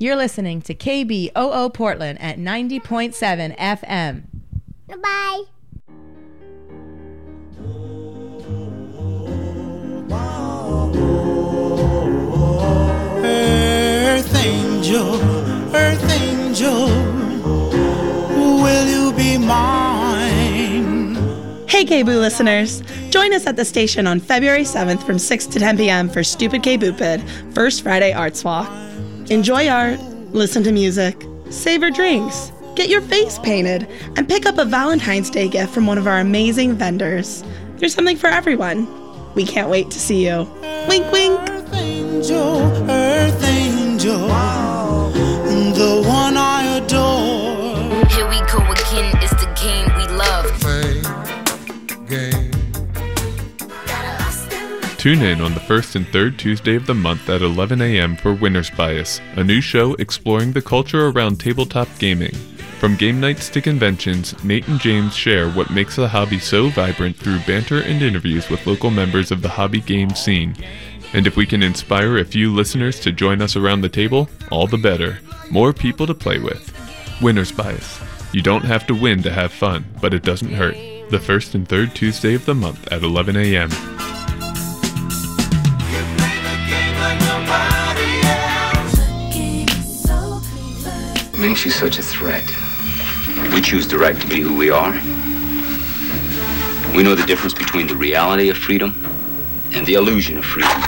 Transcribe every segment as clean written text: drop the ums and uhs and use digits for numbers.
You're listening to KBOO Portland at 90.7 FM. Goodbye. Earth angel, will you be mine? Hey KBOO listeners, join us at the station on February 7th from 6 to 10 p.m. for Stupid KBOOPid First Friday Arts Walk. Enjoy art, listen to music, savor drinks, get your face painted, and pick up a Valentine's Day gift from one of our amazing vendors. There's something for everyone. We can't wait to see you. Wink, wink. Earth angel, the one I adore. Here we go again, it's the game we love. Tune in on the first and third Tuesday of the month at 11 a.m. for Winner's Bias, a new show exploring the culture around tabletop gaming. From game nights to conventions, Nate and James share what makes the hobby so vibrant through banter and interviews with local members of the hobby game scene. And if we can inspire a few listeners to join us around the table, all the better. More people to play with. Winner's Bias. You don't have to win to have fun, but it doesn't hurt. The first and third Tuesday of the month at 11 a.m. Makes you such a threat. We choose the right to be who we are. We know the difference between the reality of freedom and the illusion of freedom.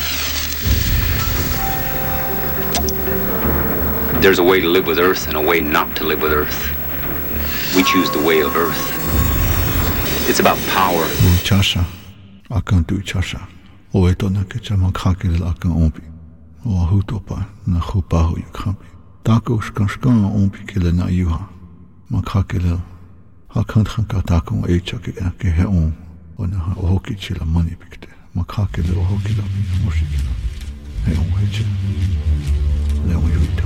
There's a way to live with Earth and a way not to live with Earth. We choose the way of Earth. It's about power. Chasha, akan tu chasha. Oeto na kechama kakil akan ompi. Oahutopa na hupahu yukampi. Tako shkan ompi kila na yuha. Makakila. Hakan hanka tako echa ke he on. Ona ohoki chila mani pikte. Makakila ohoki la moshikila. He on hecha. Leo yuita.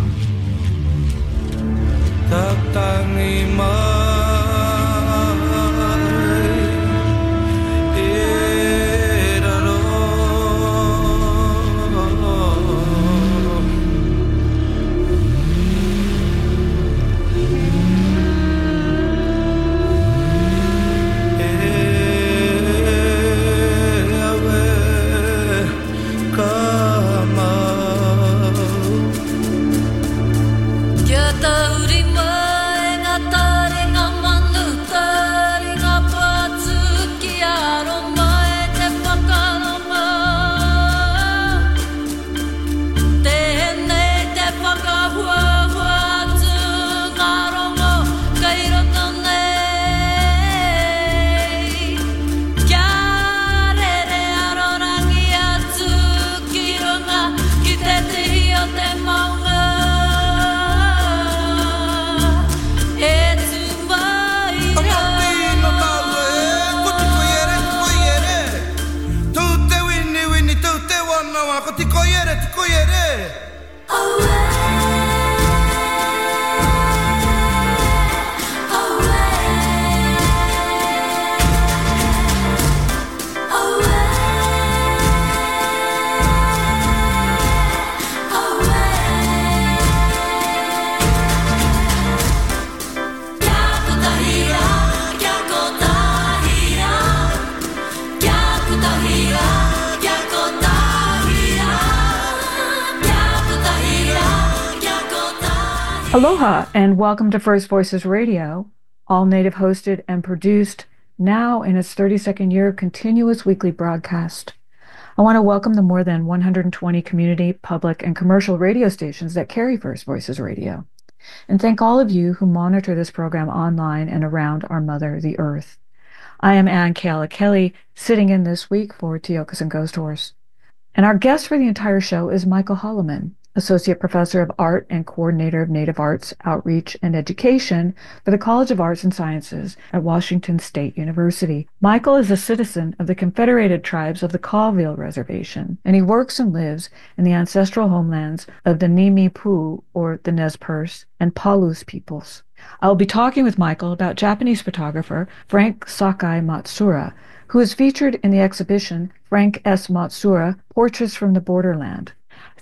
Aloha and welcome to First Voices Radio, all native hosted and produced, now in its 32nd year continuous weekly broadcast. I want to welcome the more than 120 community, public, and commercial radio stations that carry First Voices Radio, and thank all of you who monitor this program online and around our mother, the Earth. I am Ann Kayla Kelly, sitting in this week for Teokas and Ghost Horse. And our guest for the entire show is Michael Holloman, Associate Professor of Art and Coordinator of Native Arts Outreach and Education for the College of Arts and Sciences at Washington State University. Michael is a citizen of the Confederated Tribes of the Colville Reservation, and he works and lives in the ancestral homelands of the Nimi-Pu, or the Nez Perce, and Palus peoples. I will be talking with Michael about Japanese photographer Frank Sakai Matsura, who is featured in the exhibition Frank S. Matsura, Portraits from the Borderland.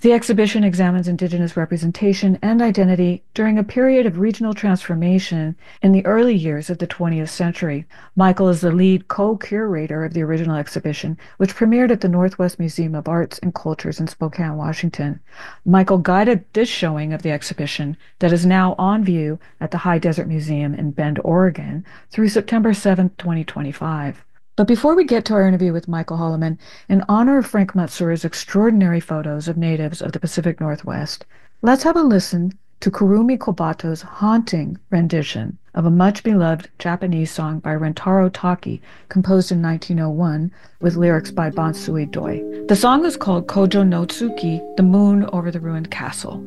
The exhibition examines Indigenous representation and identity during a period of regional transformation in the early years of the 20th century. Michael is the lead co-curator of the original exhibition, which premiered at the Northwest Museum of Arts and Cultures in Spokane, Washington. Michael guided this showing of the exhibition that is now on view at the High Desert Museum in Bend, Oregon, through September 7, 2025. But before we get to our interview with Michael Holloman, in honor of Frank Matsuura's extraordinary photos of natives of the Pacific Northwest, let's have a listen to Kurumi Kobato's haunting rendition of a much-beloved Japanese song by Rentaro Taki, composed in 1901 with lyrics by Bansui Doi. The song is called Kojo no Tsuki, the moon over the ruined castle.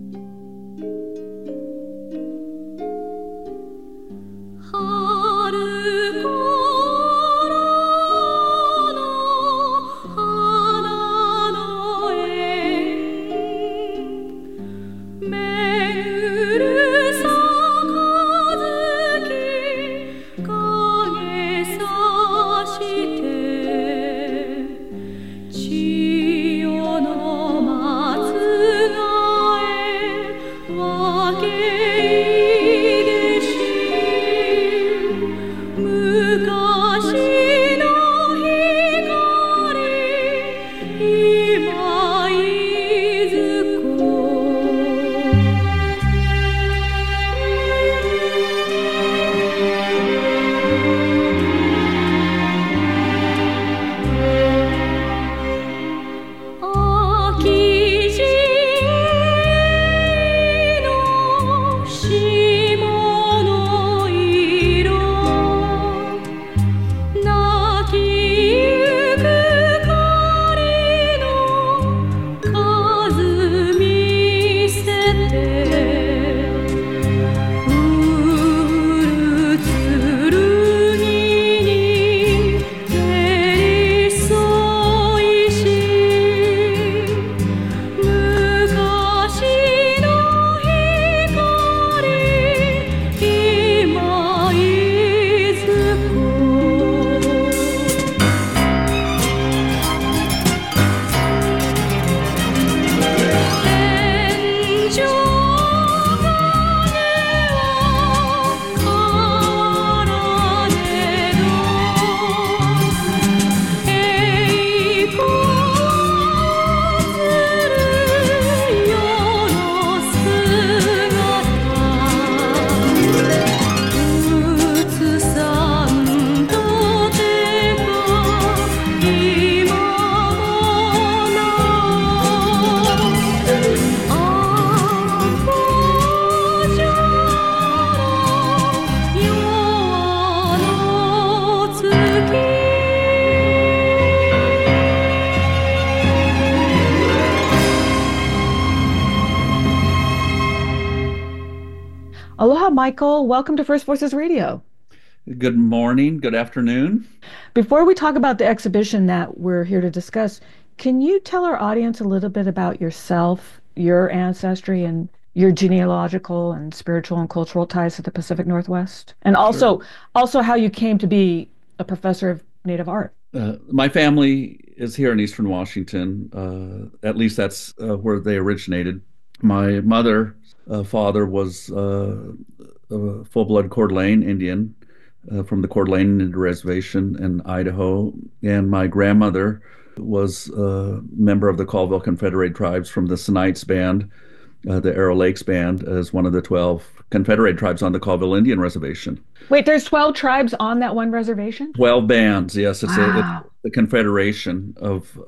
Aloha, Michael. Welcome to First Voices Radio. Good morning. Good afternoon. Before we talk about the exhibition that we're here to discuss, can you tell our audience a little bit about yourself, your ancestry, and your genealogical and spiritual and cultural ties to the Pacific Northwest? And also how you came to be a professor of Native art. My family is here in Eastern Washington. At least that's where they originated. My mother, father was a full-blood Coeur d'Alene Indian from the Coeur d'Alene Indian Reservation in Idaho. And my grandmother was a member of the Colville Confederated Tribes from the Sinites Band, the Arrow Lakes Band, as one of the 12 Confederated tribes on the Colville Indian Reservation. Wait, there's 12 tribes on that one reservation? 12 bands, yes. It's wow. a confederation of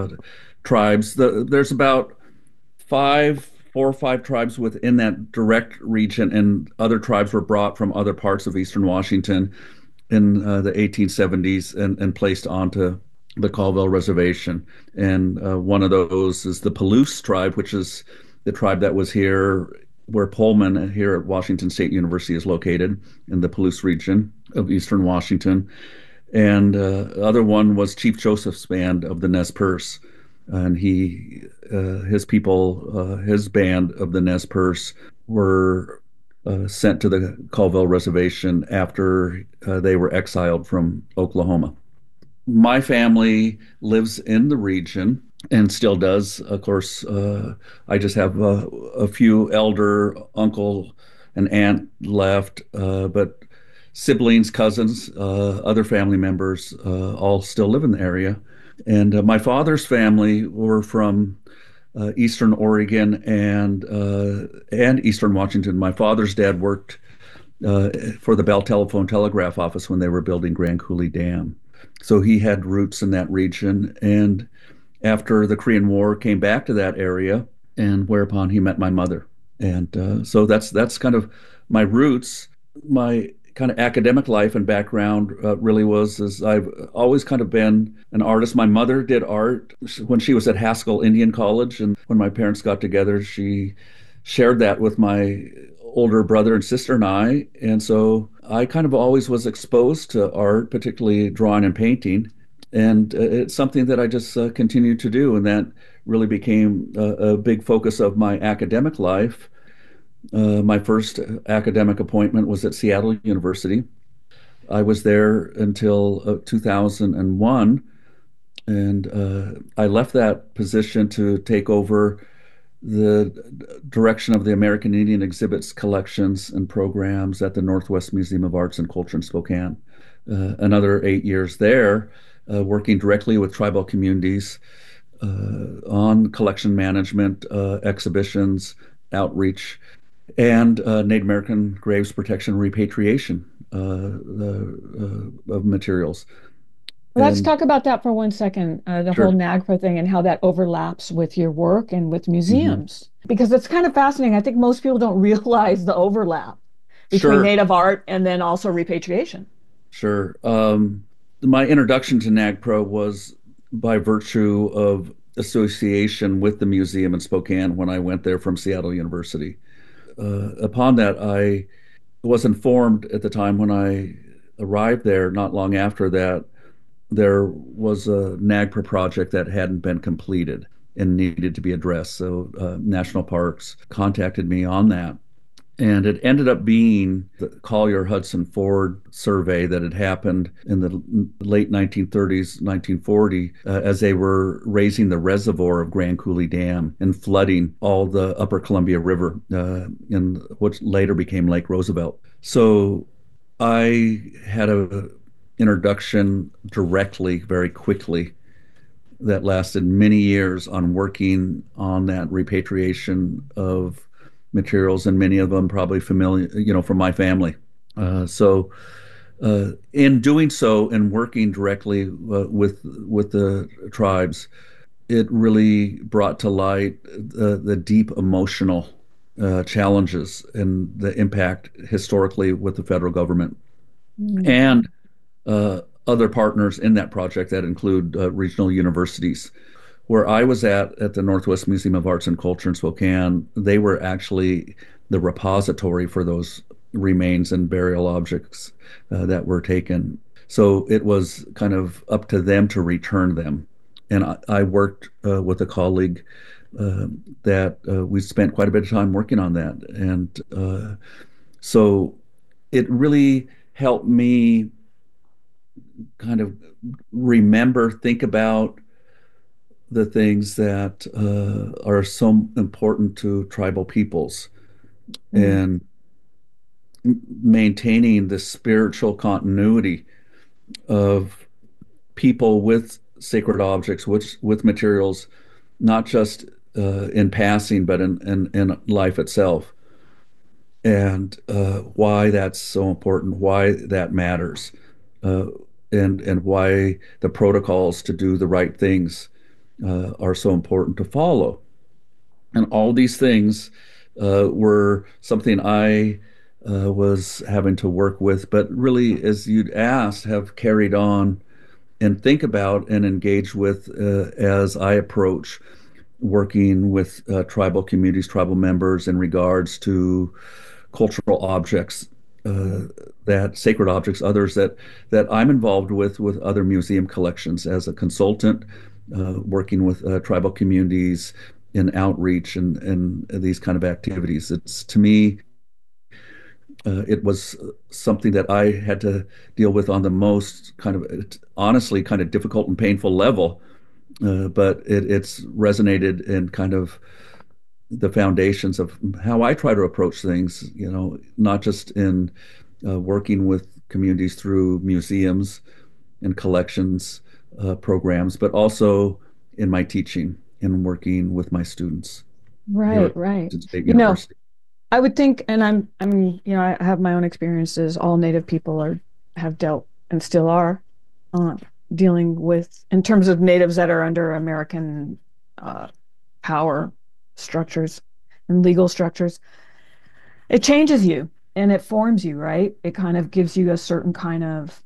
tribes. There's about 4 or 5 tribes within that direct region, and other tribes were brought from other parts of Eastern Washington in the 1870s and placed onto the Colville Reservation. And one of those is the Palouse tribe, which is the tribe that was here where Pullman here at Washington State University is located, in the Palouse region of Eastern Washington. And other one was Chief Joseph's band of the Nez Perce. And his people, his band of the Nez Perce were sent to the Colville Reservation after they were exiled from Oklahoma. My family lives in the region. and still does. Of course, I just have a few elder uncle and aunt left, but siblings, cousins, other family members all still live in the area. And my father's family were from Eastern Oregon and Eastern Washington. My father's dad worked for the Bell Telephone Telegraph Office when they were building Grand Coulee Dam. So he had roots in that region. And after the Korean War, came back to that area, and whereupon he met my mother. And so that's kind of my roots. My kind of academic life and background really was is I've always kind of been an artist. My mother did art when she was at Haskell Indian College, and when my parents got together, she shared that with my older brother and sister and I. And so I kind of always was exposed to art, particularly drawing and painting. And it's something that I just continued to do. And that really became a big focus of my academic life. My first academic appointment was at Seattle University. I was there until 2001. And I left that position to take over the direction of the American Indian exhibits, collections, and programs at the Northwest Museum of Arts and Culture in Spokane. Another 8 years there, working directly with tribal communities on collection management, exhibitions, outreach, and Native American graves protection, repatriation of materials. Let's talk about that for 1 second, the Sure. whole NAGPRA thing and how that overlaps with your work and with museums. Because it's kind of fascinating. I think most people don't realize the overlap between Sure. Native art and then also repatriation. Sure. My introduction to NAGPRA was by virtue of association with the museum in Spokane when I went there from Seattle University. Upon that, I was informed at the time when I arrived there, not long after that, there was a NAGPRA project that hadn't been completed and needed to be addressed. So National Parks contacted me on that. And it ended up being the Collier-Hudson Ford survey that had happened in the late 1930s, 1940, as they were raising the reservoir of Grand Coulee Dam and flooding all the upper Columbia River in what later became Lake Roosevelt. So I had a introduction directly, very quickly, that lasted many years on working on that repatriation of materials, and many of them probably familiar, from my family. So in doing so and working directly with the tribes, it really brought to light the deep emotional challenges and the impact historically with the federal government and other partners in that project that include regional universities. Where I was at the Northwest Museum of Arts and Culture in Spokane, they were actually the repository for those remains and burial objects that were taken. So it was kind of up to them to return them. And I worked with a colleague that we spent quite a bit of time working on that. And so it really helped me kind of think about the things that are so important to tribal peoples and maintaining the spiritual continuity of people with sacred objects, with materials, not just in passing, but in life itself. And why that's so important, why that matters, and why the protocols to do the right things are so important to follow. And all these things were something I was having to work with, but really, as you'd asked, have carried on and think about and engage with as I approach working with tribal communities, tribal members in regards to cultural objects, that sacred objects, others that I'm involved with other museum collections as a consultant, working with tribal communities in outreach and these kind of activities. It's, to me, it was something that I had to deal with on the most honestly kind of difficult and painful level, but it's resonated in kind of the foundations of how I try to approach things, not just in working with communities through museums and collections programs, but also in my teaching and working with my students here Right, at right. Washington State You know, University. I would think, and I have my own experiences. All Native people have dealt and still are uh, dealing with, in terms of natives that are under American uh, power structures and legal structures. It changes you and it forms you, right? It kind of gives you a certain kind of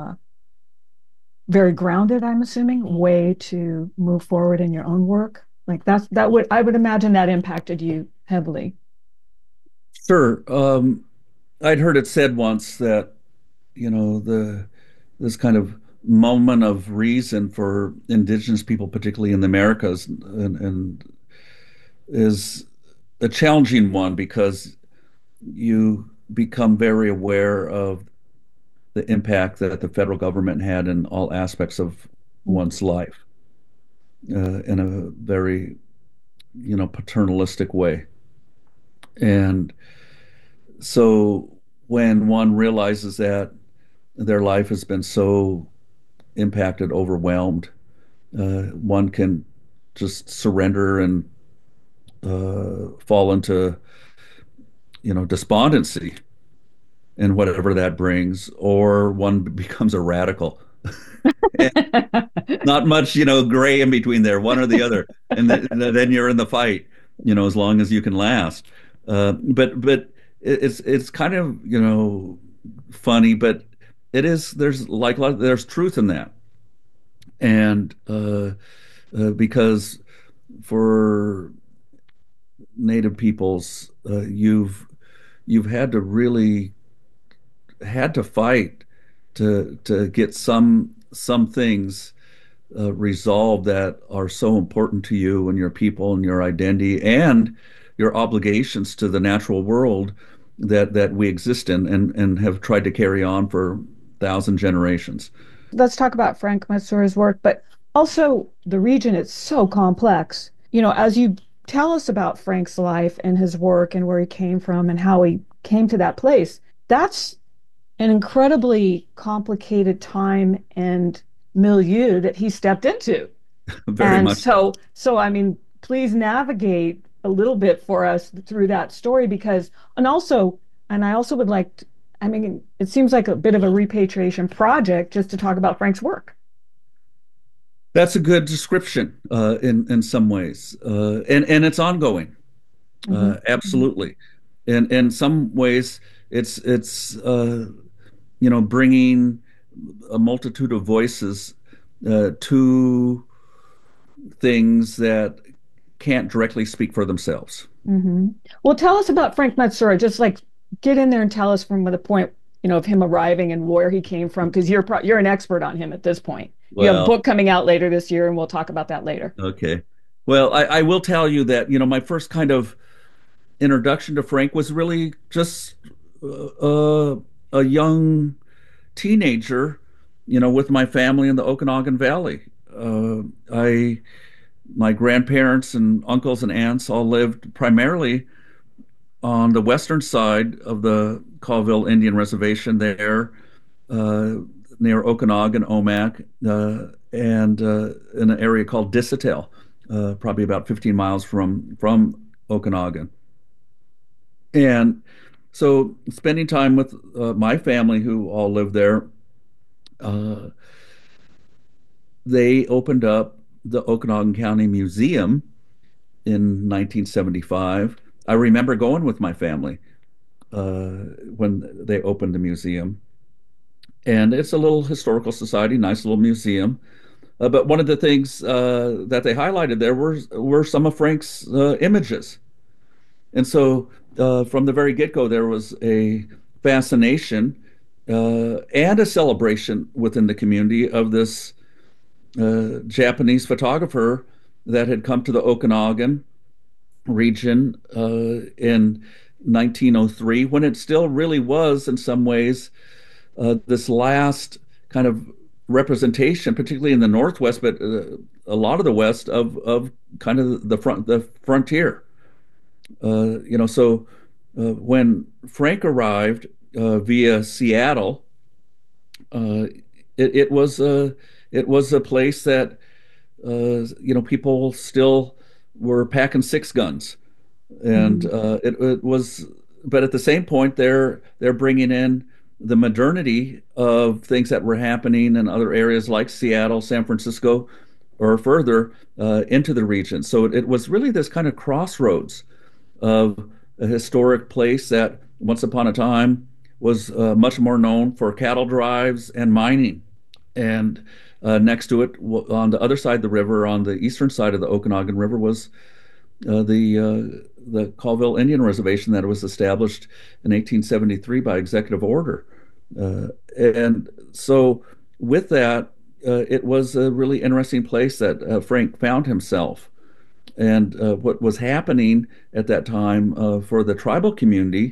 very grounded, I'm assuming, way to move forward in your own work. Like I would imagine that impacted you heavily. Sure. I'd heard it said once that, the this kind of moment of reason for indigenous people, particularly in the Americas, and is a challenging one because you become very aware of the impact that the federal government had in all aspects of one's life in a very, paternalistic way. And so when one realizes that their life has been so impacted, overwhelmed, one can just surrender and fall into, despondency and whatever that brings, or one becomes a radical. Not much, gray in between there, one or the other, and then you're in the fight, as long as you can last. But it's kind of funny, but there's like there's truth in that, and because for Native peoples, you've had to fight to get some things resolved that are so important to you and your people and your identity and your obligations to the natural world that we exist in and have tried to carry on for 1,000 generations. Let's talk about Frank Matsura's work, but also the region is so complex. As you tell us about Frank's life and his work and where he came from and how he came to that place, that's an incredibly complicated time and milieu that he stepped into. Very And much. so I mean, please navigate a little bit for us through that story because, and I also would like to, I mean, it seems like a bit of a repatriation project just to talk about Frank's work. That's a good description in some ways, and it's ongoing, Hmm. absolutely. And in some ways, it's bringing a multitude of voices to things that can't directly speak for themselves. Hmm. Well, tell us about Frank Matsura. Just like get in there and tell us from the point, of him arriving and where he came from, because you're an expert on him at this point. You have a Well, book coming out later this year, and we'll talk about that later. okay. Well, I will tell you that, my first kind of introduction to Frank was really just a young teenager, with my family in the Okanagan Valley. I My grandparents and uncles and aunts all lived primarily on the western side of the Colville Indian Reservation there, uh, near Okanagan, Omak, and in an area called Dissatel, probably about 15 miles from Okanagan. And so, spending time with my family, who all lived there, uh, they opened up the Okanagan County Museum in 1975. I remember going with my family when they opened the museum. And it's a little historical society, nice little museum. But one of the things that they highlighted there were some of Frank's images. And so from the very get-go, there was a fascination and a celebration within the community of this Japanese photographer that had come to the Okanagan region in 1903, when it still really was, in some ways, this last kind of representation, particularly in the Northwest, but a lot of the West of kind of the frontier. So when Frank arrived via Seattle, it was a place that people still were packing six guns, and it was. But at the same point, they're bringing in the modernity of things that were happening in other areas like Seattle, San Francisco, or further into the region. So it was really this kind of crossroads of a historic place that once upon a time was much more known for cattle drives and mining. And next to it, on the other side of the river, on the eastern side of the Okanagan River, was the Colville Indian Reservation that was established in 1873 by executive order. And so with that, it was a really interesting place that Frank found himself. And what was happening at that time for the tribal community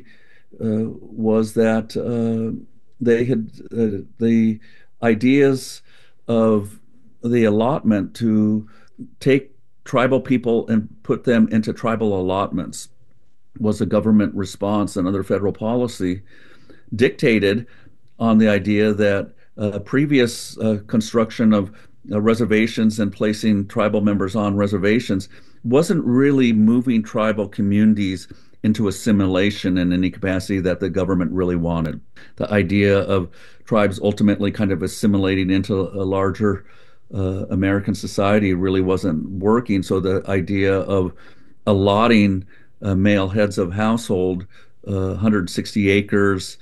was that they had the ideas of the allotment to take tribal people and put them into tribal allotments was a government response and other federal policy dictated on the idea that previous construction of reservations and placing tribal members on reservations wasn't really moving tribal communities into assimilation in any capacity that the government really wanted. The idea of tribes ultimately kind of assimilating into a larger American society really wasn't working. So the idea of allotting male heads of household 160 acres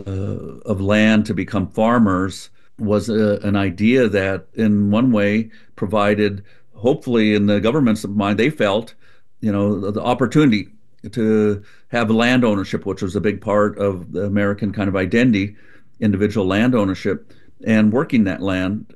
of land to become farmers was an idea that in one way provided, hopefully in the government's mind, they felt, the opportunity to have land ownership, which was a big part of the American kind of identity, individual land ownership, and working that land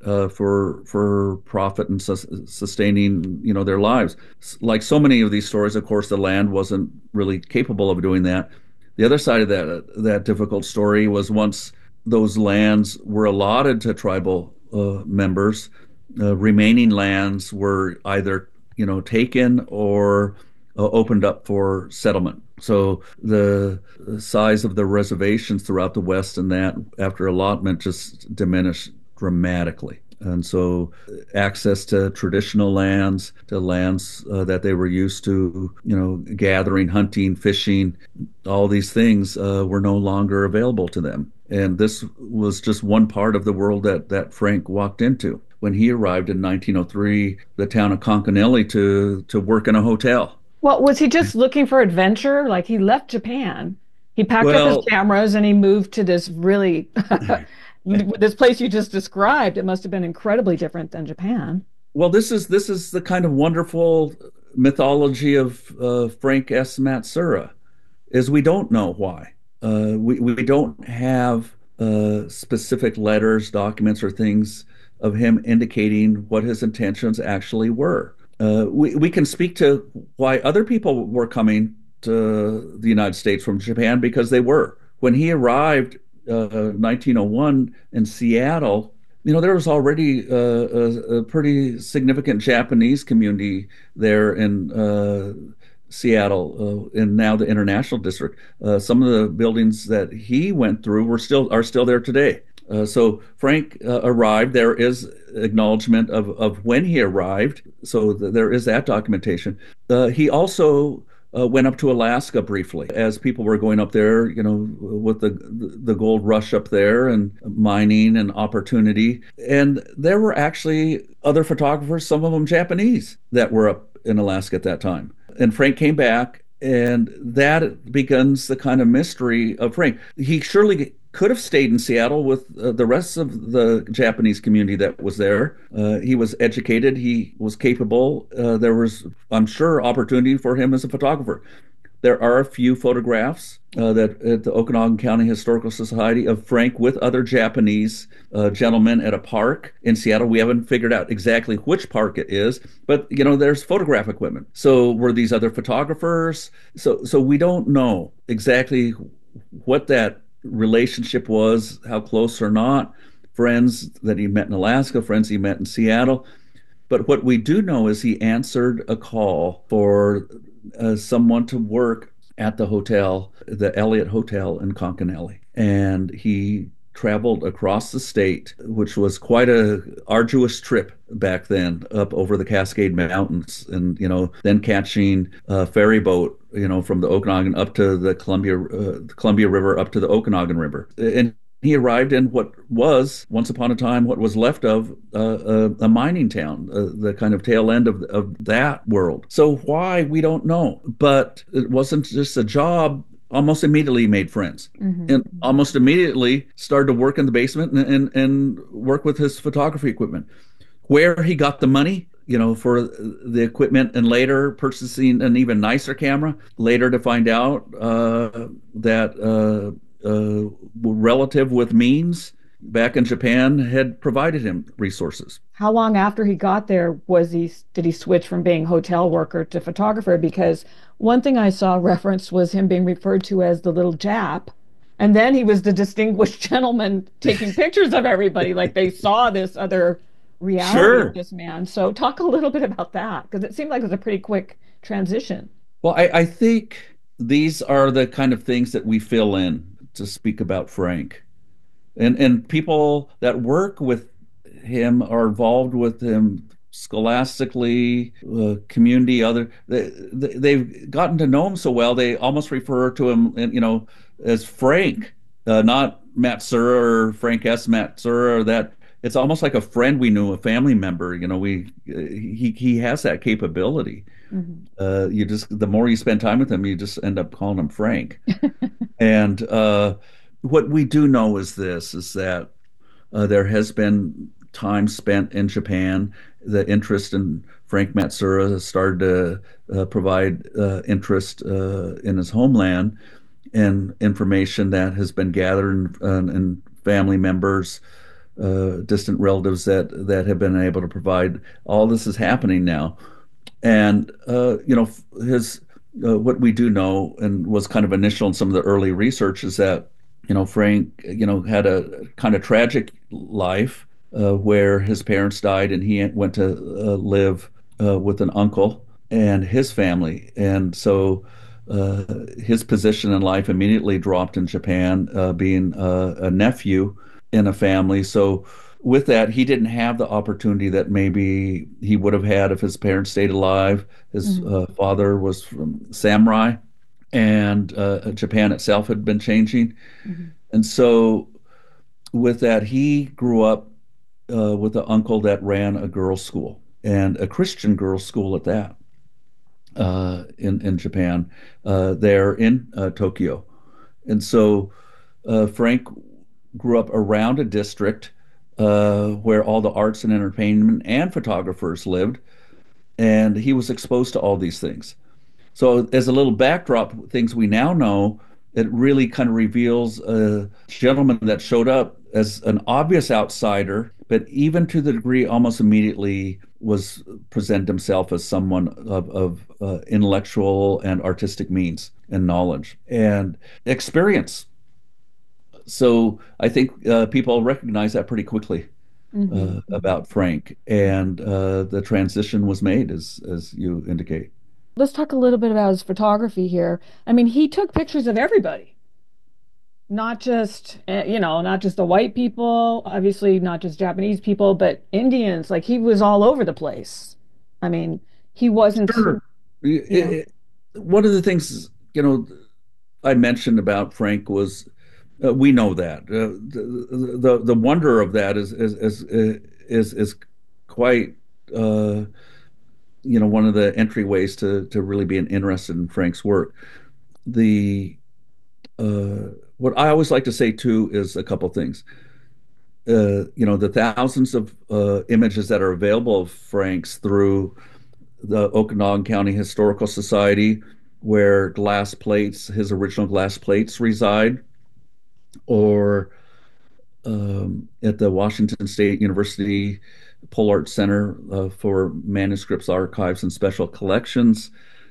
for profit and sustaining, their lives. Like so many of these stories, of course, the land wasn't really capable of doing that. The other side of that difficult story was once those lands were allotted to tribal members, remaining lands were either taken or opened up for settlement. So the size of the reservations throughout the West and that after allotment just diminished dramatically. And so access to traditional lands, to lands that they were used to, gathering, hunting, fishing, all these things were no longer available to them. And this was just one part of the world that Frank walked into. When he arrived in 1903, the town of Conconelli to work in a hotel. Well, was he just looking for adventure? Like he left Japan, he packed up his cameras and he moved to this really, this place you just described. It must have been incredibly different than Japan. Well, this is the kind of wonderful mythology of Frank S. Matsura, is we don't know why. We don't have specific letters, documents, or things of him indicating what his intentions actually were. We can speak to why other people were coming to the United States from Japan, because they were. When he arrived 1901 in Seattle, there was already a pretty significant Japanese community there in Seattle, and now the International District. Some of the buildings that he went through are still there today. So Frank arrived. There is acknowledgement of when he arrived, so there is that documentation. He also went up to Alaska briefly as people were going up there, with the gold rush up there and mining and opportunity. And there were actually other photographers, some of them Japanese, that were up in Alaska at that time. And Frank came back, and that begins the kind of mystery of Frank. He surely could have stayed in Seattle with the rest of the Japanese community that was there. He was educated. He was capable. There was, I'm sure, opportunity for him as a photographer. There are a few photographs that at the Okanagan County Historical Society of Frank with other Japanese gentlemen at a park in Seattle. We haven't figured out exactly which park it is, but there's photograph equipment. So were these other photographers? So we don't know exactly what that relationship was, how close or not. friends that he met in Alaska, friends he met in Seattle. But what we do know is he answered a call for someone to work at the hotel, the Elliott Hotel in Conconelli. And he traveled across the state, which was quite a arduous trip back then, up over the Cascade Mountains, and then catching a ferry boat, from the Okanagan up to the Columbia River, up to the Okanagan River, and he arrived in what was once upon a time what was left of a mining town, the kind of tail end of that world. So why, we don't know, but it wasn't just a job. Almost immediately made friends, and almost immediately started to work in the basement and work with his photography equipment. Where he got the money, for the equipment, and later purchasing an even nicer camera, later to find out that a relative with means back in Japan had provided him resources. How long after he got there did he switch from being hotel worker to photographer? Because one thing I saw referenced was him being referred to as the little Jap, and then he was the distinguished gentleman taking pictures of everybody, like they saw this other reality of this man. So talk a little bit about that, because it seemed like it was a pretty quick transition. Well, I think these are the kind of things that we fill in to speak about Frank. And people that work with him are involved with him scholastically, community, they've gotten to know him so well, they almost refer to him, as Frank, not Matsuura or Frank S. Matsuura, or that. It's almost like a friend we knew, a family member. He has that capability. The more you spend time with him, you just end up calling him Frank. And what we do know is that there has been time spent in Japan. The interest in Frank Matsuura has started to provide interest in his homeland, and information that has been gathered in family members, distant relatives that have been able to provide. All this is happening now. And his what we do know, and was kind of initial in some of the early research, is that Frank had a kind of tragic life where his parents died, and he went to live with an uncle and his family, and so his position in life immediately dropped in Japan, being a nephew in a family. So with that, he didn't have the opportunity that maybe he would have had if his parents stayed alive. His father was from samurai, and Japan itself had been changing. And so with that, he grew up with an uncle that ran a girls' school, and a Christian girls' school at that, in Japan, there in Tokyo. And so Frank grew up around a district where all the arts and entertainment and photographers lived, and he was exposed to all these things. So as a little backdrop, things we now know, it really kind of reveals a gentleman that showed up as an obvious outsider, but even to the degree almost immediately was presented himself as someone of intellectual and artistic means and knowledge and experience. So I think people recognize that pretty quickly about Frank, and the transition was made, as you indicate. Let's talk a little bit about his photography here. I mean, he took pictures of everybody, not just not just the white people, obviously not just Japanese people, but Indians. Like, he was all over the place. I mean, he wasn't. Sure. One of the things I mentioned about Frank was, we know that the wonder of that is quite one of the entryways to really being interested in Frank's work. What I always like to say too is a couple things. The thousands of images that are available of Frank's through the Okanagan County Historical Society, where his original glass plates reside, or at the Washington State University Pole Art Center for Manuscripts, Archives, and Special Collections.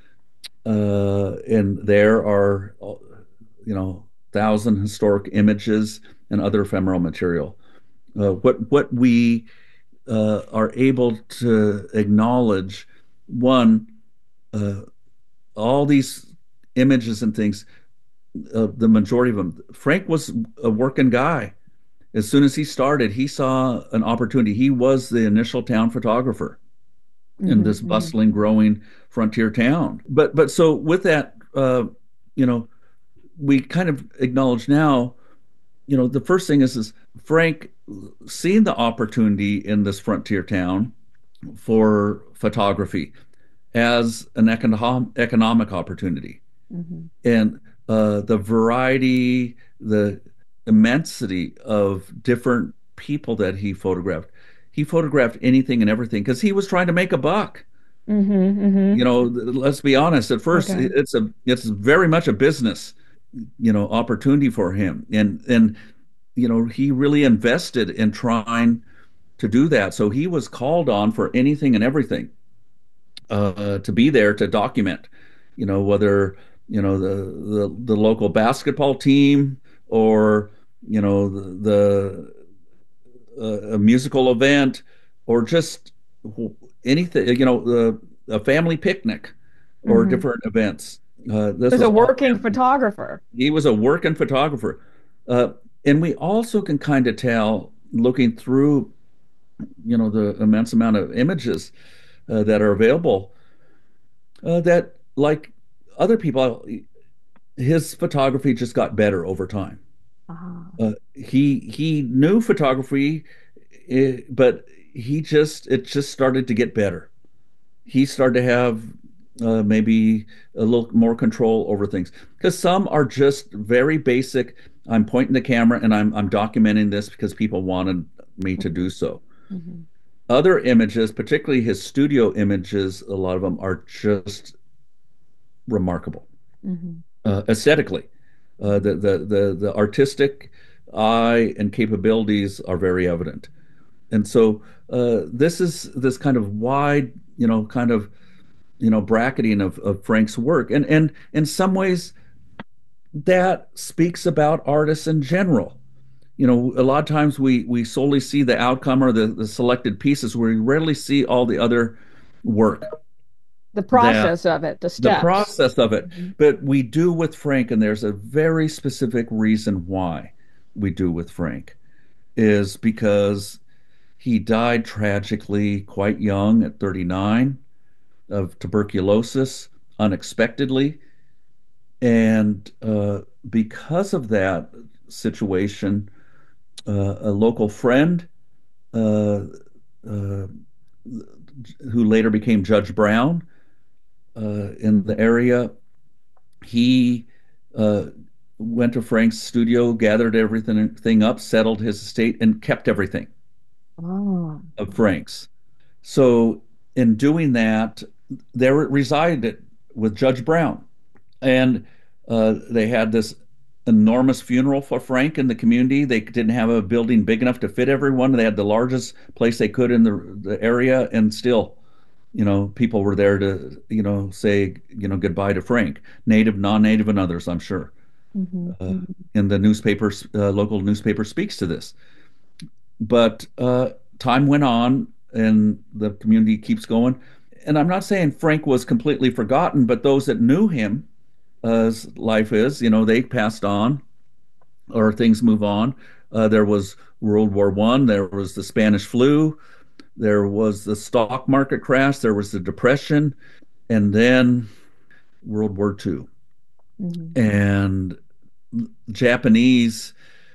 And there are, 1,000 historic images and other ephemeral material. What we are able to acknowledge, one, uh, all these images and things, the majority of them. Frank was a working guy. As soon as he started, he saw an opportunity. He was the initial town photographer in this bustling, growing frontier town. But so with that, you know, we kind of acknowledge now, the first thing is Frank seeing the opportunity in this frontier town for photography as an economic opportunity. And the variety, the immensity of different people that he photographed. He photographed anything and everything because he was trying to make a buck. Let's be honest. At first, it's very much a business, opportunity for him, and he really invested in trying to do that. So he was called on for anything and everything to be there to document, whether the local basketball team or a musical event or just anything, a family picnic or different events. This was a working photographer. He was a working photographer. And we also can kind of tell, looking through, the immense amount of images that are available, that like other people, his photography just got better over time. He knew photography, but it just started to get better. He started to have maybe a little more control over things, because some are just very basic. I'm pointing the camera and I'm documenting this because people wanted me to do so. Other images, particularly his studio images, a lot of them are just remarkable aesthetically. The artistic eye and capabilities are very evident. And so this is this kind of wide, bracketing of Frank's work. And in some ways, that speaks about artists in general. A lot of times we solely see the outcome or the selected pieces, where we rarely see all the other work. The process of it, the steps. The process of it. But we do with Frank, and there's a very specific reason why we do with Frank, is because he died tragically quite young at 39 of tuberculosis, unexpectedly. And because of that situation, a local friend who later became Judge Brown in the area, he went to Frank's studio, gathered everything up, settled his estate, and kept everything of Frank's. So in doing that, there it resided with Judge Brown. And they had this enormous funeral for Frank in the community. They didn't have a building big enough to fit everyone. They had the largest place they could in the area, and still, people were there to, say, goodbye to Frank, native, non-native, and others, I'm sure. And the newspapers, local newspaper speaks to this. But time went on, and the community keeps going. And I'm not saying Frank was completely forgotten, but those that knew him, as life is, they passed on, or things move on. There was World War I, there was the Spanish flu, there was the stock market crash, there was the Depression, and then World War II. And Japanese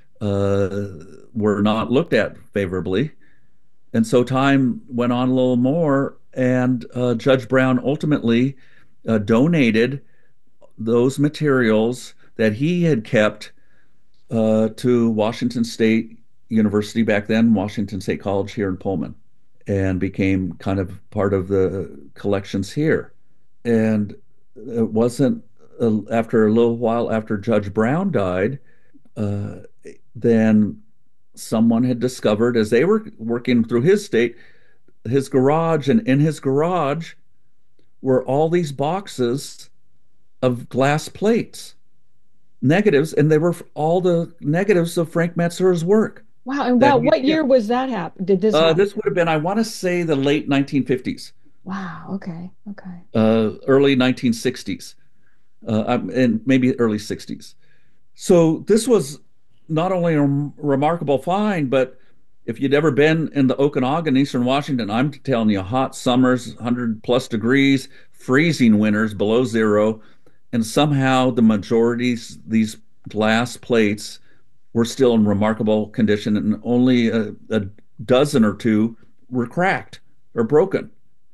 were not looked at favorably. And so time went on a little more, and Judge Brown ultimately donated those materials that he had kept to Washington State University, back then Washington State College here in Pullman, and became kind of part of the collections here. And it wasn't after a little while after Judge Brown died, then someone had discovered, as they were working through his state, his garage, and in his garage were all these boxes of glass plates, negatives, and they were all the negatives of Frank Metzger's work. Wow. And that about what museum. year was that happen? Did this happen? This would have been, I want to say, the late 1950s, Wow. Okay. Okay. early 1960s, and maybe early 60s. So this was not only a remarkable find, but if you'd ever been in the Okanagan, Eastern Washington, I'm telling you, hot summers, 100 plus degrees, freezing winters below zero, and somehow the majorities, these glass plates, were still in remarkable condition, and only a dozen or two were cracked or broken.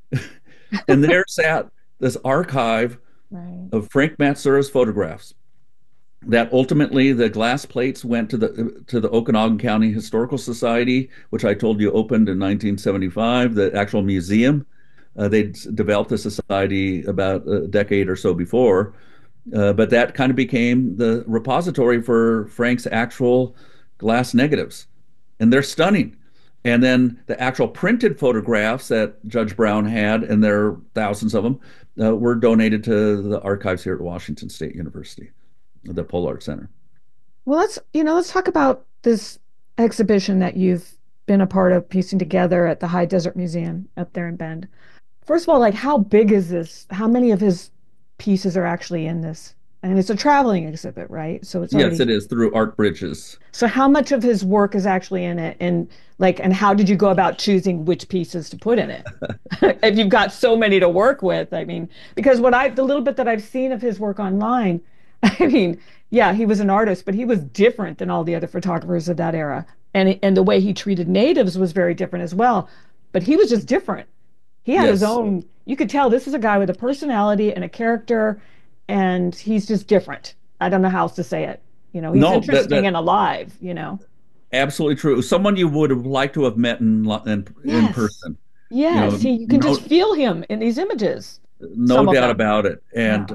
And there sat this archive Right. of Frank Matsura's photographs that ultimately the glass plates went to the Okanagan County Historical Society, which I told you opened in 1975, the actual museum. They developed the society about a decade or so before, but that kind of became the repository for Frank's actual glass negatives, and they're stunning. And then the actual printed photographs that Judge Brown had, and there are thousands of them, were donated to the archives here at Washington State University, the Pollard Center. Well, let's talk about this exhibition that you've been a part of piecing together at the High Desert Museum up there in Bend. First of all, like how big is this? How many of his pieces are actually in this? And it's a traveling exhibit, right? So it's Yes, already it is through Art Bridges. So how much of his work is actually in it? And how did you go about choosing which pieces to put in it? If you've got so many to work with, I mean, because the little bit that I've seen of his work online, I mean, yeah, he was an artist, but he was different than all the other photographers of that era. And the way he treated natives was very different as well. But he was just different. He had his Yes. own, you could tell this is a guy with a personality and a character, and he's just different. I don't know how else to say it. He's No, interesting and alive. absolutely true. Someone you would have liked to have met in Yes. person. Yes, you can no, just feel him in these images. no Some of doubt them. about it. And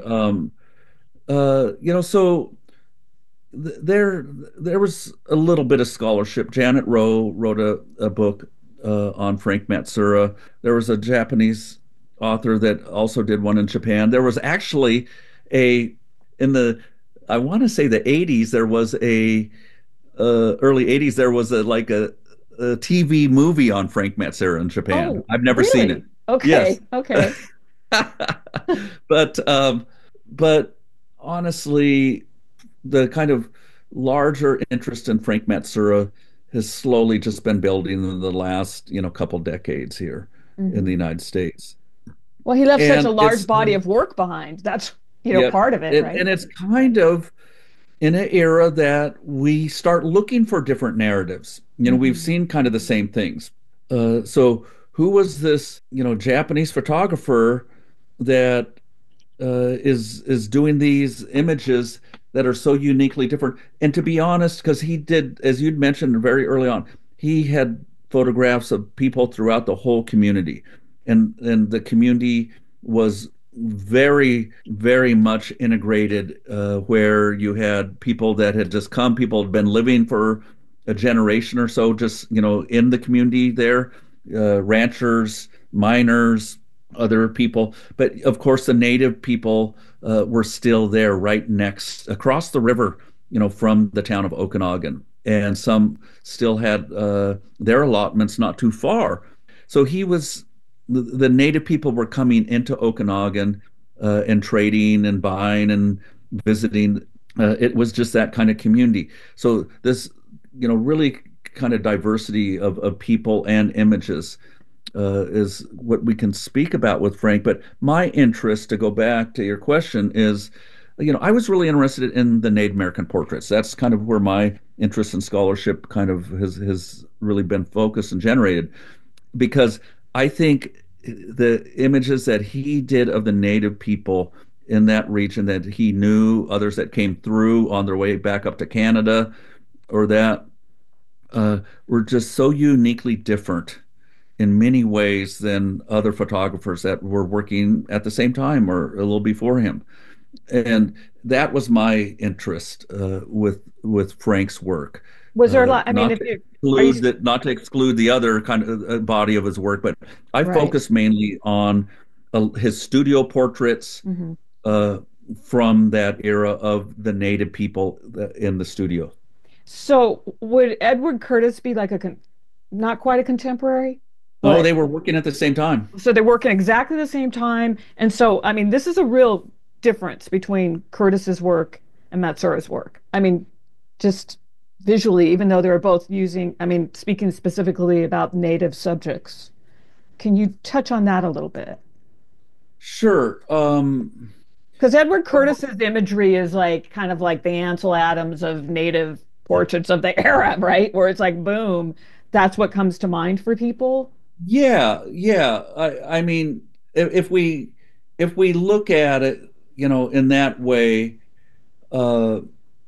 so there was a little bit of scholarship. Janet Rowe wrote a book on Frank Matsura. There was a Japanese author that also did one in Japan. There was actually in the, I want to say the 80s, there was early 80s, there was a TV movie on Frank Matsura in Japan. Oh, I've never seen it. Okay. Yes. Okay. But honestly, the kind of larger interest in Frank Matsura has slowly just been building in the last, couple decades here in the United States. Well, he left such And a large it's, body of work behind. That's, yeah, part of it, right? and it's kind of in an era that we start looking for different narratives. We've seen kind of the same things. So who was this, Japanese photographer that is doing these images that are so uniquely different? And to be honest, because he did, as you'd mentioned very early on, he had photographs of people throughout the whole community, and the community was very, very much integrated, where you had people that had just come, people had been living for a generation or so, just in the community there, ranchers, miners, other people, but of course the native people were still there, right next across the river, from the town of Okanagan, and some still had their allotments not too far. So the native people were coming into Okanagan and trading and buying and visiting. It was just that kind of community. So this, really kind of diversity of people and images is what we can speak about with Frank. But my interest, to go back to your question, is, I was really interested in the Native American portraits. That's kind of where my interest in scholarship kind of has really been focused and generated, because I think the images that he did of the native people in that region that he knew, others that came through on their way back up to Canada, or that were just so uniquely different in many ways than other photographers that were working at the same time or a little before him. And that was my interest with Frank's work. Was there a lot? I mean, Not to exclude the other kind of body of his work, but I Right. focused mainly on his studio portraits from that era of the native people in the studio. So would Edward Curtis be like not quite a contemporary, Oh, but they were working at the same time. so they're working exactly the same time. And so, I mean, this is a real difference between Curtis's work and Matsura's work. I mean, just visually, even though they were both using, I mean, speaking specifically about native subjects. Can you touch on that a little bit? Sure. Because Edward Curtis's imagery is like kind of like the Ansel Adams of native portraits of the era, right? Where it's like, boom, that's what comes to mind for people. Yeah, yeah. I mean, if we look at it, in that way, uh,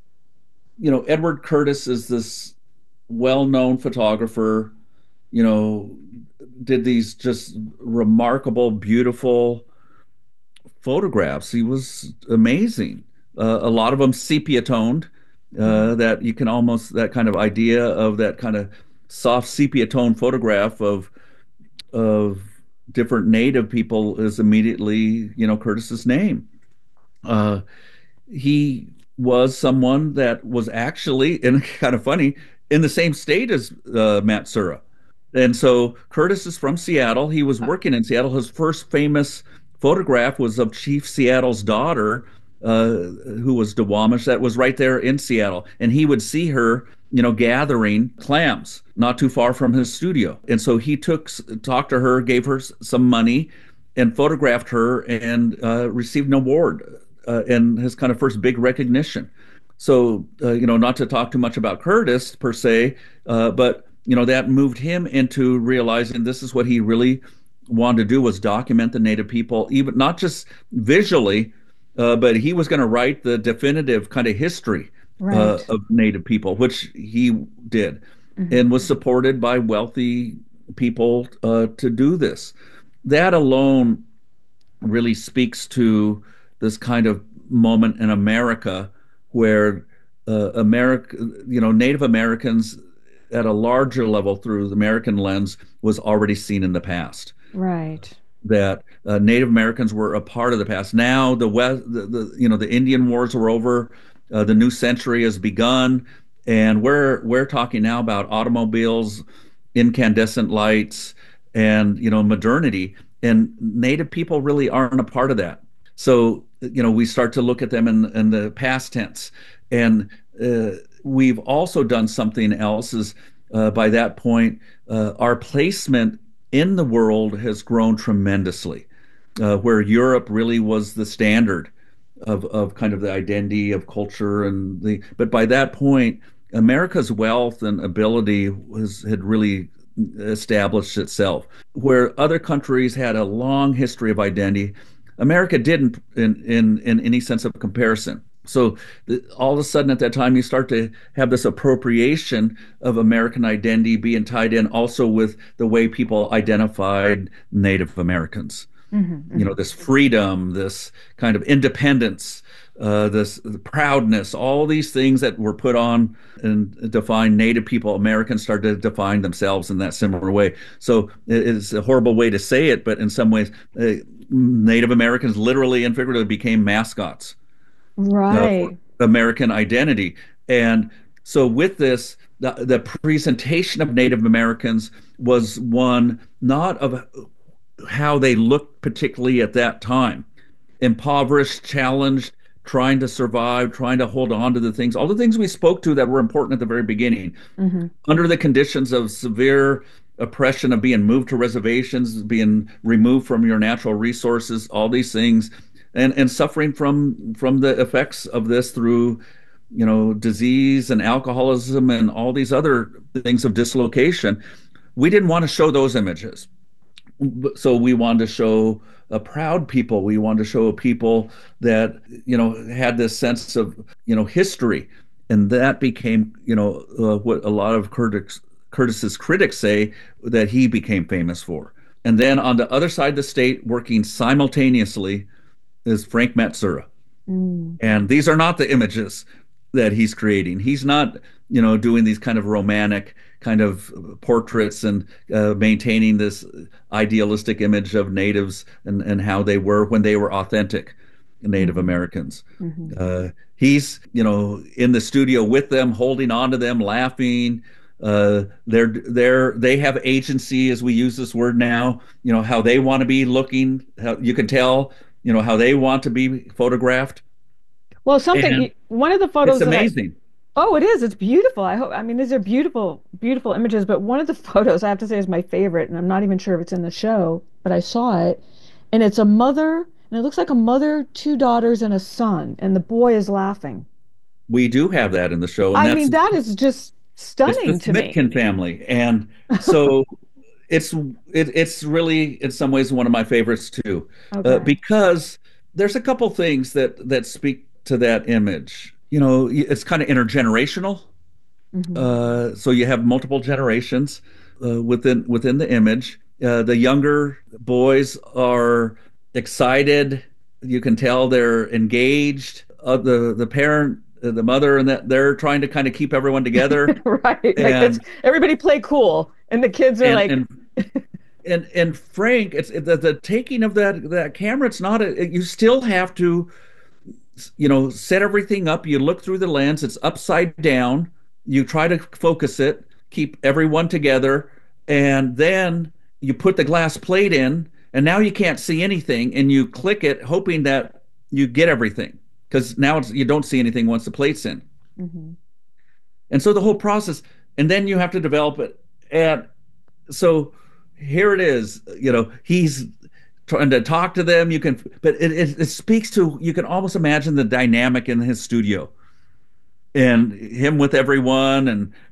Edward Curtis is this well-known photographer, you know, did these just remarkable, beautiful photographs. He was amazing. A lot of them sepia toned, that you can almost, that kind of idea of that kind of soft sepia tone photograph of different native people is immediately, Curtis's name. Uh, he was someone that was actually, and kind of funny, in the same state as Matsura. And so Curtis is from Seattle. He was working in Seattle. His first famous photograph was of Chief Seattle's daughter, who was Duwamish, that was right there in Seattle. And he would see her, gathering clams not too far from his studio. And so he talked to her, gave her some money, and photographed her and received an award and his kind of first big recognition. So, not to talk too much about Curtis per se, but that moved him into realizing this is what he really wanted to do, was document the native people, even not just visually, but he was going to write the definitive kind of history Right. of native people, which he did, and was supported by wealthy people to do this. That alone really speaks to this kind of moment in America where America, Native Americans at a larger level through the American lens was already seen in the past. Right. That Native Americans were a part of the past. Now the West, the Indian wars were over. The new century has begun, and we're talking now about automobiles, incandescent lights, and modernity. And Native people really aren't a part of that. So we start to look at them in the past tense, and we've also done something else. Is by that point, our placement in the world has grown tremendously, where Europe really was the standard of kind of the identity of culture but by that point, America's wealth and ability had really established itself. Where other countries had a long history of identity, America didn't in any sense of comparison. So all of a sudden at that time, you start to have this appropriation of American identity being tied in also with the way people identified Native Americans. This freedom, this kind of independence, this proudness, all these things that were put on and define Native people. Americans started to define themselves in that similar way. So it's a horrible way to say it, but in some ways, Native Americans literally and figuratively became mascots Right. for American identity. And so with this, the presentation of Native Americans was one not of how they looked particularly at that time, impoverished, challenged, trying to survive, trying to hold on to the things, all the things we spoke to that were important at the very beginning, under the conditions of severe oppression, of being moved to reservations, being removed from your natural resources, all these things, and suffering from the effects of this through disease and alcoholism and all these other things of dislocation. We didn't want to show those images. So we wanted to show a proud people. We wanted to show a people that had this sense of history, and that became what a lot of Curtis's critics say that he became famous for. And then on the other side of the state, working simultaneously, is Frank Matsura. And these are not the images that he's creating. He's not doing these kind of romantic kind of portraits and maintaining this idealistic image of natives and how they were when they were authentic. Native Americans. He's, in the studio with them, holding on to them, laughing. They have agency, as we use this word now. How they want to be looking. How you can tell, how they want to be photographed. Well, And one of the photos it's amazing. oh, it is. It's beautiful. I mean, these are beautiful, beautiful images, but one of the photos I have to say is my favorite, and I'm not even sure if it's in the show, but I saw it, and it's a mother, and it looks like a mother, two daughters, and a son, and the boy is laughing. We do have that in the show, and I mean, that is just it's the stunning to me. Smitkin family, and so it's really in some ways one of my favorites too, Okay. because there's a couple things that speak to that image. It's kind of intergenerational. So you have multiple generations within the image. The younger boys are excited. You can tell they're engaged. The parent, the mother, and that they're trying to kind of keep everyone together. Right. Like And everybody play cool, and the kids are like, and Frank, it's the taking of that camera. It's not you still have to set everything up. You look through the lens. It's upside down. You try to focus it, keep everyone together, and then you put the glass plate in, and now you can't see anything, and you click it, hoping that you get everything, because now you don't see anything once the plate's in. And so the whole process, and then you have to develop it. And so here it is, he's trying to talk to them. But it speaks to, you can almost imagine the dynamic in his studio and him with everyone,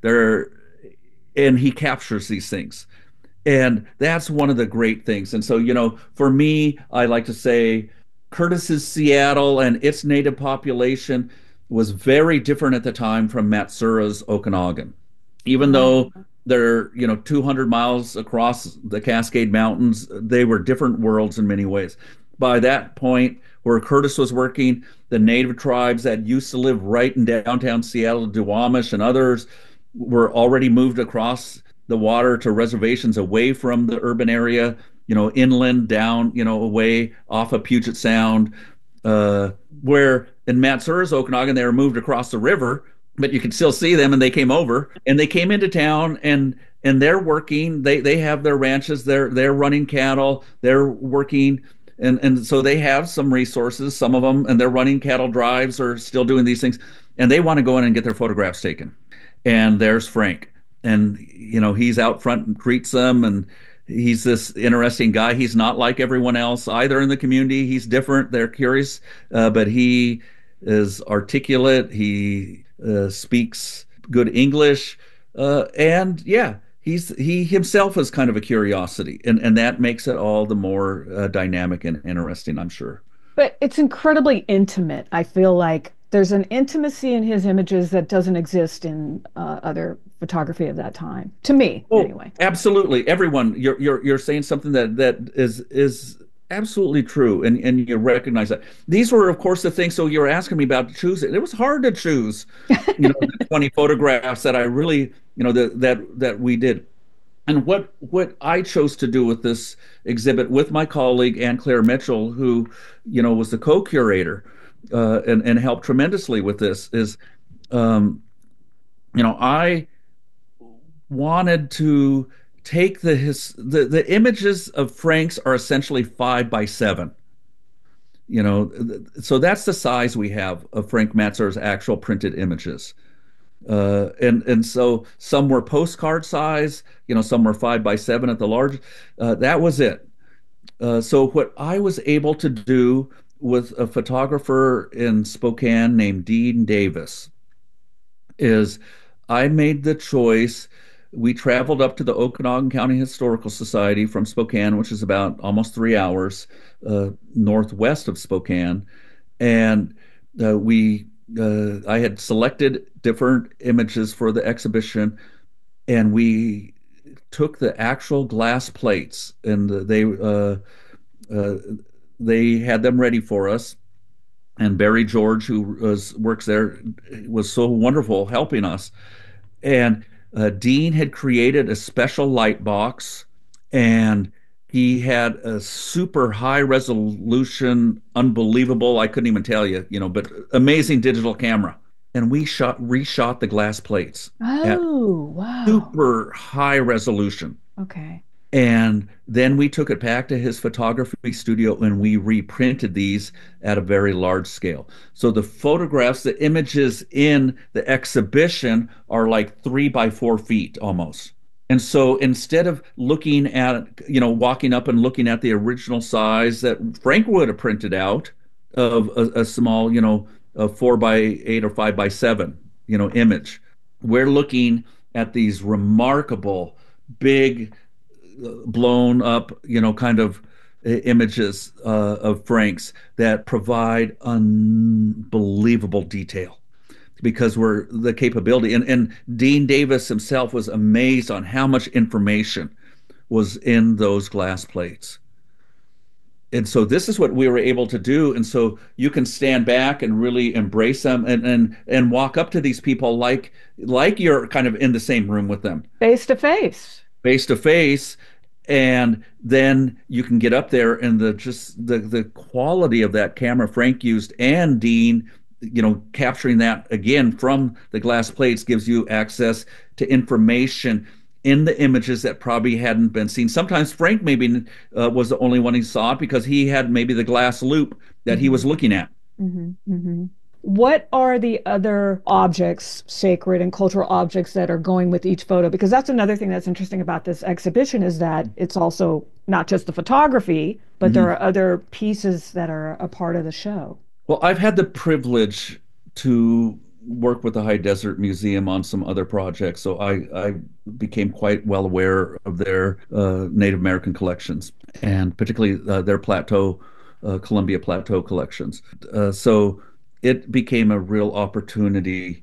and he captures these things. And that's one of the great things. And so, for me, I like to say Curtis's Seattle and its native population was very different at the time from Matsura's Okanagan. Even though they're, 200 miles across the Cascade Mountains, they were different worlds in many ways. By that point, where Curtis was working, the native tribes that used to live right in downtown Seattle, Duwamish and others, were already moved across the water to reservations away from the urban area, inland down, away off of Puget Sound, where in Matsura's Okanagan, they were moved across the river, but you could still see them, and they came over and they came into town, and they're working. They have their ranches, they're running cattle, they're working, and so they have some resources, some of them, and they're running cattle drives or still doing these things, and they want to go in and get their photographs taken. And there's Frank, and he's out front and greets them, and he's this interesting guy. He's not like everyone else either in the community. He's different. They're curious, but he is articulate. He speaks good English, and yeah, he himself is kind of a curiosity, and that makes it all the more dynamic and interesting, I'm sure. but it's incredibly intimate. I feel like there's an intimacy in his images that doesn't exist in other photography of that time, to me, anyway. Absolutely, everyone, you're saying something that is absolutely true, and you recognize that. These were, of course, the things. So you're asking me about choosing. It was hard to choose, the 20 photographs that I really, that we did. And what I chose to do with this exhibit with my colleague Ann Claire Mitchell, who, was the co-curator, and helped tremendously with this, is, I wanted to take the images of Frank's are essentially 5x7. So that's the size we have of Frank Matsura's actual printed images. And so some were postcard size, some were 5x7 at the large. That was it. So what I was able to do with a photographer in Spokane named Dean Davis is I made the choice. We traveled up to the Okanagan County Historical Society from Spokane, which is about almost 3 hours northwest of Spokane. And I had selected different images for the exhibition, and we took the actual glass plates, and they had them ready for us. And Barry George, who works there, was so wonderful helping us. And Dean had created a special light box, and He had a super high resolution, unbelievable. I couldn't even tell you, but amazing digital camera. And we reshot the glass plates at Oh, wow. super high resolution. Okay. And then we took it back to his photography studio and we reprinted these at a very large scale. So the photographs, the images in the exhibition are like 3 by 4 feet almost. And so instead of looking at, walking up and looking at the original size that Frank would have printed out of a small, a 4 by 8 or 5 by 7, image, we're looking at these remarkable, big, blown up, kind of images of Frank's that provide unbelievable detail because we're the capability. And Dean Davis himself was amazed on how much information was in those glass plates. And so this is what we were able to do. And so you can stand back and really embrace them and walk up to these people like you're kind of in the same room with them. Face to face. Face to face. And then you can get up there and the quality of that camera Frank used and Dean, capturing that again from the glass plates gives you access to information in the images that probably hadn't been seen. Sometimes Frank maybe was the only one he saw it because he had maybe the glass loop that he was looking at. Mm-hmm, mm-hmm. What are the other objects, sacred and cultural objects, that are going with each photo? Because that's another thing that's interesting about this exhibition is that it's also not just the photography, but there are other pieces that are a part of the show. Well, I've had the privilege to work with the High Desert Museum on some other projects, so I became quite well aware of their Native American collections, and particularly their Columbia Plateau collections. So it became a real opportunity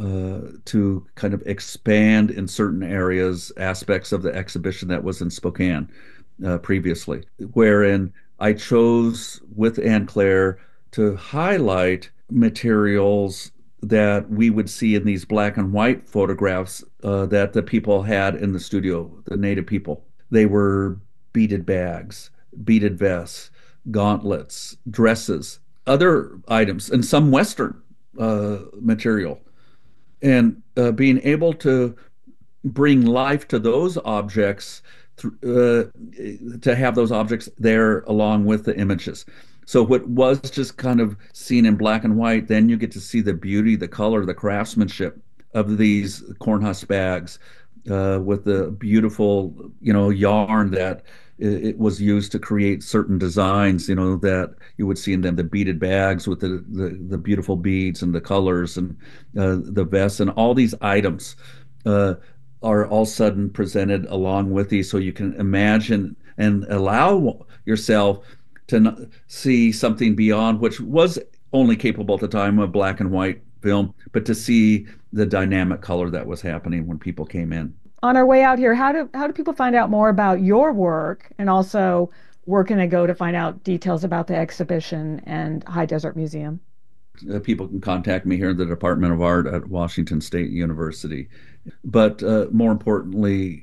to kind of expand in certain areas, aspects of the exhibition that was in Spokane previously, wherein I chose with Anne Claire to highlight materials that we would see in these black and white photographs that the people had in the studio, the Native people. They were beaded bags, beaded vests, gauntlets, dresses, other items, and some Western material. And being able to bring life to those objects, to have those objects there along with the images. So what was just kind of seen in black and white, then you get to see the beauty, the color, the craftsmanship of these corn husk bags with the beautiful, yarn that it was used to create certain designs, that you would see in them, the beaded bags with the beautiful beads and the colors and the vests and all these items are all of a sudden presented along with these, so you can imagine and allow yourself to see something beyond, which was only capable at the time of black and white film, but to see the dynamic color that was happening when people came in. On our way out here, how do people find out more about your work, and also where can they go to find out details about the exhibition and High Desert Museum? People can contact me here in the Department of Art at Washington State University. But more importantly,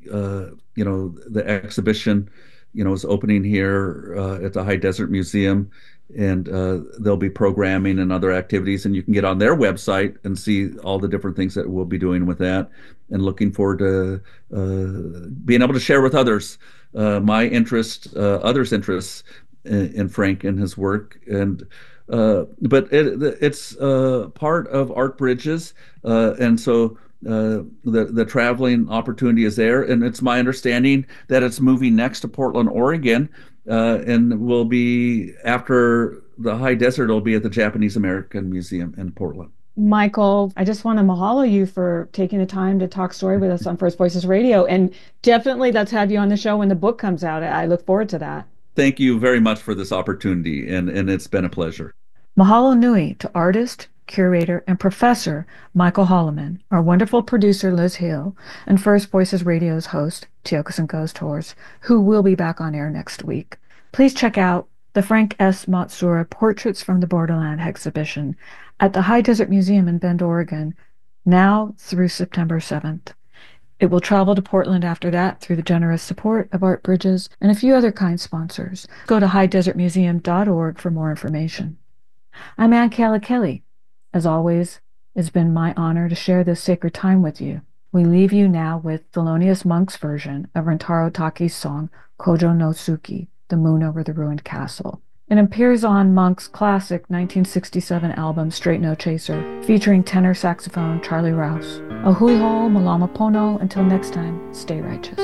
the exhibition is opening here at the High Desert Museum, and there'll be programming and other activities, and you can get on their website and see all the different things that we'll be doing with that, and looking forward to being able to share with others my interest, others' interests in Frank and his work. And but it's part of Art Bridges, and so the traveling opportunity is there, and it's my understanding that it's moving next to Portland, Oregon, and will be after the High Desert. It'll be at the Japanese American Museum in Portland. Michael, I just want to mahalo you for taking the time to talk story with us on First Voices Radio, and definitely let's have you on the show when the book comes out. I look forward to that. Thank you very much for this opportunity, and it's been a pleasure. Mahalo nui to artist, curator, and professor Michael Holloman, our wonderful producer Liz Hill, and First Voices Radio's host Tiokasin Ghost Horse, who will be back on air next week. Please check out the Frank S. Matsura Portraits from the Borderland exhibition at the High Desert Museum in Bend, Oregon, now through September 7th. It will travel to Portland after that through the generous support of Art Bridges and a few other kind sponsors. Go to highdesertmuseum.org for more information. I'm Ann Kelly. As always, it's been my honor to share this sacred time with you. We leave you now with Thelonious Monk's version of Rentaro Taki's song Kojo no Suki, The Moon Over the Ruined Castle. It appears on Monk's classic 1967 album Straight No Chaser, featuring tenor saxophone Charlie Rouse. Ahui ho, malama pono. Until next time, stay righteous.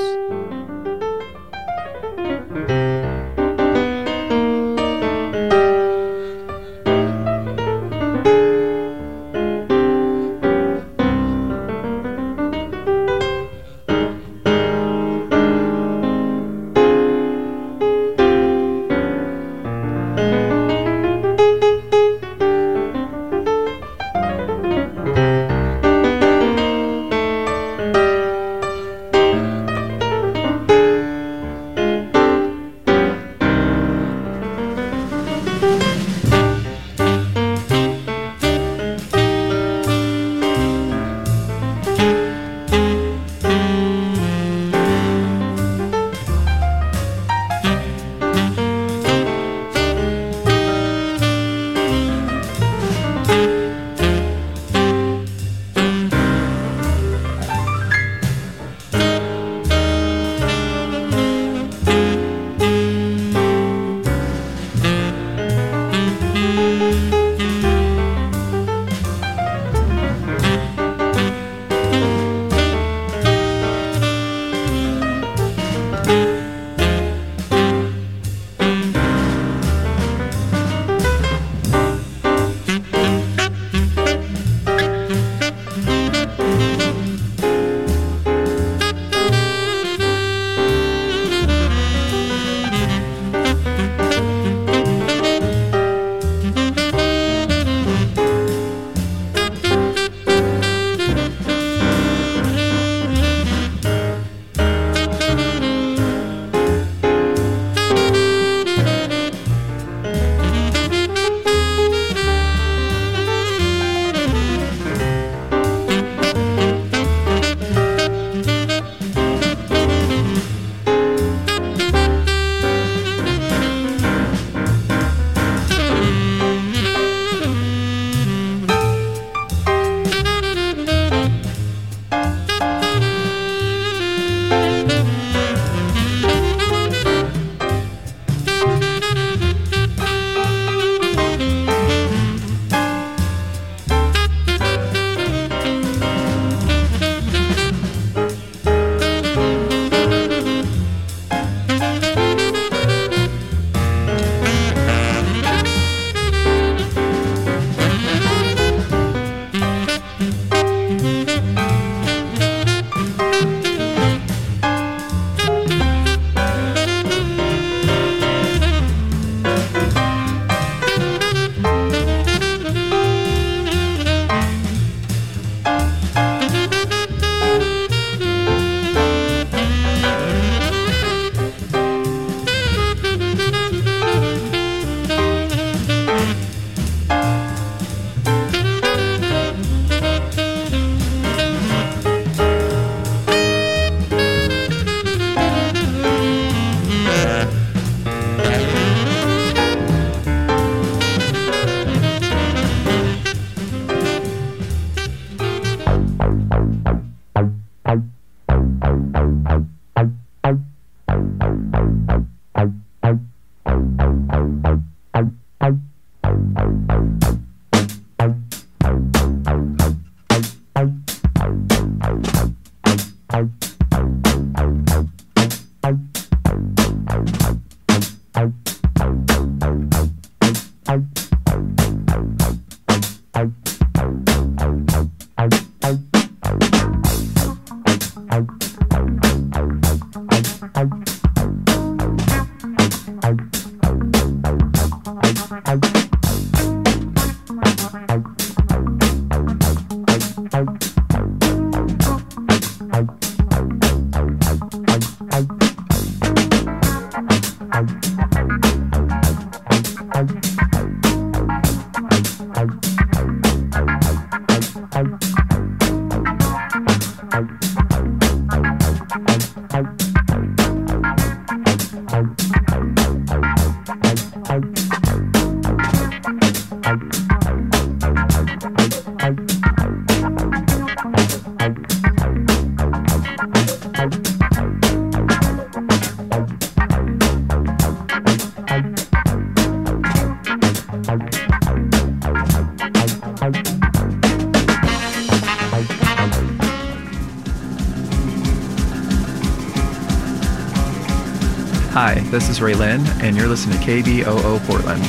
Hi, this is Ray Lynn, and you're listening to KBOO Portland.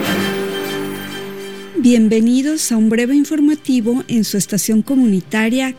Bienvenidos a un breve informativo en su estación comunitaria